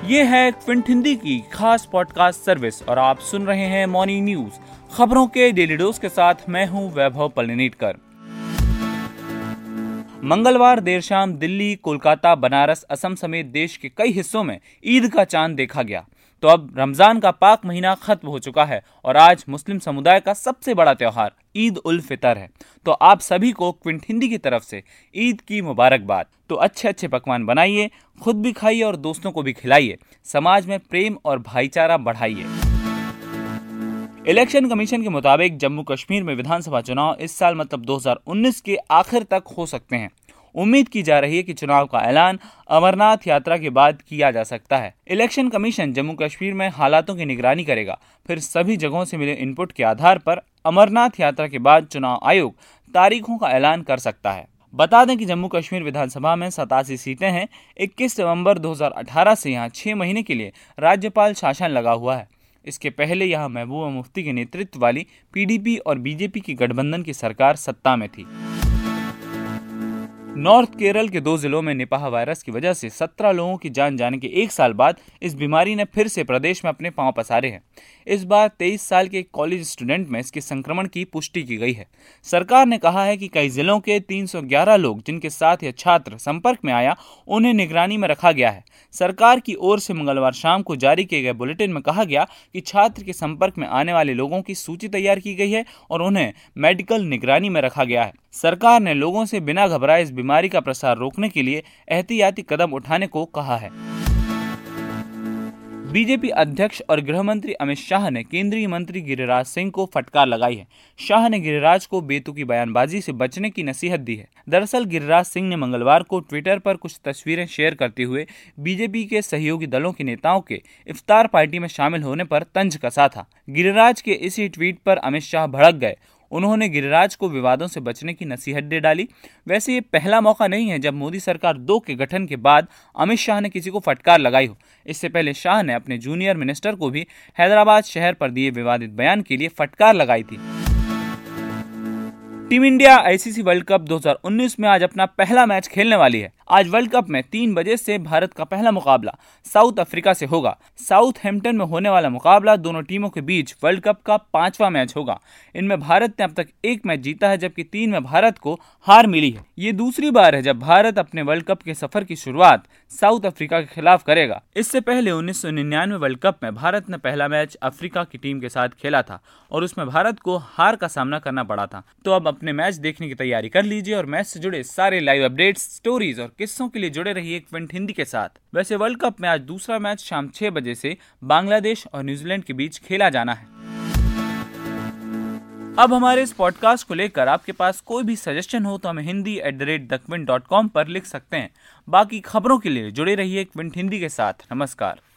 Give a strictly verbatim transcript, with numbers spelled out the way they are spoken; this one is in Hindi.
ये है क्विंट हिंदी की खास पॉडकास्ट सर्विस और आप सुन रहे हैं मॉर्निंग न्यूज, खबरों के डेली डोज के साथ मैं हूं वैभव पलनीटकर। मंगलवार देर शाम दिल्ली, कोलकाता, बनारस, असम समेत देश के कई हिस्सों में ईद का चांद देखा गया। तो अब रमजान का पाक महीना खत्म हो चुका है और आज मुस्लिम समुदाय का सबसे बड़ा त्योहार ईद उल फितर है। तो आप सभी को क्विंट हिंदी की तरफ से ईद की मुबारकबाद। तो अच्छे अच्छे पकवान बनाइए, खुद भी खाइए और दोस्तों को भी खिलाइए। समाज में प्रेम और भाईचारा बढ़ाइए। इलेक्शन कमीशन के मुताबिक जम्मू कश्मीर में विधानसभा चुनाव इस साल मतलब दो हज़ार उन्नीस के आखिर तक हो सकते हैं। उम्मीद की जा रही है कि चुनाव का ऐलान अमरनाथ यात्रा के बाद किया जा सकता है। इलेक्शन कमीशन जम्मू कश्मीर में हालातों की निगरानी करेगा, फिर सभी जगहों से मिले इनपुट के आधार पर अमरनाथ यात्रा के बाद चुनाव आयोग तारीखों का ऐलान कर सकता है। बता दें कि जम्मू कश्मीर विधानसभा में सतासी सीटें हैं। इक्कीस नवंबर दो हज़ार अठारह से यहाँ छह महीने के लिए राज्यपाल शासन लगा हुआ है। इसके पहले यहाँ महबूबा मुफ्ती के नेतृत्व वाली पीडीपी और बीजेपी की गठबंधन की सरकार सत्ता में थी। नॉर्थ केरल के दो जिलों में निपाह वायरस की वजह से सत्रह लोगों की जान जाने के एक साल बाद इस बीमारी ने फिर से प्रदेश में अपने पांव पसारे हैं। इस बार तेईस साल के कॉलेज स्टूडेंट में इसके संक्रमण की पुष्टि की गई है। सरकार ने कहा है कि कई जिलों के तीन सौ ग्यारह लोग जिनके साथ यह छात्र संपर्क में आया उन्हें निगरानी में रखा गया है। सरकार की ओर से मंगलवार शाम को जारी किए गए बुलेटिन में कहा गया कि छात्र के संपर्क में आने वाले लोगों की सूची तैयार की गई है और उन्हें मेडिकल निगरानी में रखा गया है। सरकार ने लोगों से बिना घबराए इस बीमारी का प्रसार रोकने के लिए एहतियाती कदम उठाने को कहा है। बीजेपी अध्यक्ष और गृह मंत्री अमित शाह ने केंद्रीय मंत्री गिरिराज सिंह को फटकार लगाई है। शाह ने गिरिराज को बेतुकी बयानबाजी से बचने की नसीहत दी है। दरअसल गिरिराज सिंह ने मंगलवार को ट्विटर पर कुछ तस्वीरें शेयर करते हुए बीजेपी के सहयोगी दलों के नेताओं के इफ्तार पार्टी में शामिल होने पर तंज कसा था। गिरिराज के इसी ट्वीट पर अमित शाह भड़क गए। उन्होंने गिरिराज को विवादों से बचने की नसीहत दे डाली। वैसे ये पहला मौका नहीं है जब मोदी सरकार दो के गठन के बाद अमित शाह ने किसी को फटकार लगाई हो। इससे पहले शाह ने अपने जूनियर मिनिस्टर को भी हैदराबाद शहर पर दिए विवादित बयान के लिए फटकार लगाई थी। Team India ICC world cup दो हज़ार उन्नीस में आज अपना पहला मैच खेलने वाली है। आज वर्ल्ड कप में तीन बजे से भारत का पहला मुकाबला साउथ अफ्रीका से होगा। साउथहैम्पटन में होने वाला मुकाबला दोनों टीमों के बीच वर्ल्ड कप का पांचवा मैच होगा। इनमें भारत ने अब तक एक मैच जीता है जबकि तीन में भारत को हार मिली है। ये दूसरी बार है जब भारत अपने वर्ल्ड कप के सफर की शुरुआत साउथ अफ्रीका के खिलाफ करेगा। इससे पहले उन्नीस सौ निन्यानवे वर्ल्ड कप में भारत ने पहला मैच अफ्रीका की टीम के साथ खेला था और उसमें भारत को हार का सामना करना पड़ा था। तो अब अपने मैच देखने की तैयारी कर लीजिए और मैच से जुड़े सारे लाइव अपडेट्स, स्टोरीज और किस्सों के लिए जुड़े रहिए क्विंट हिंदी के साथ। वैसे वर्ल्ड कप में आज दूसरा मैच शाम छह बजे से बांग्लादेश और न्यूजीलैंड के बीच खेला जाना है। अब हमारे इस पॉडकास्ट को लेकर आपके पास कोई भी सजेशन हो तो हमें Hindi at the rate the Quint dot com पर लिख सकते हैं। बाकी खबरों के लिए जुड़े रहिए क्विंट हिंदी के साथ। नमस्कार।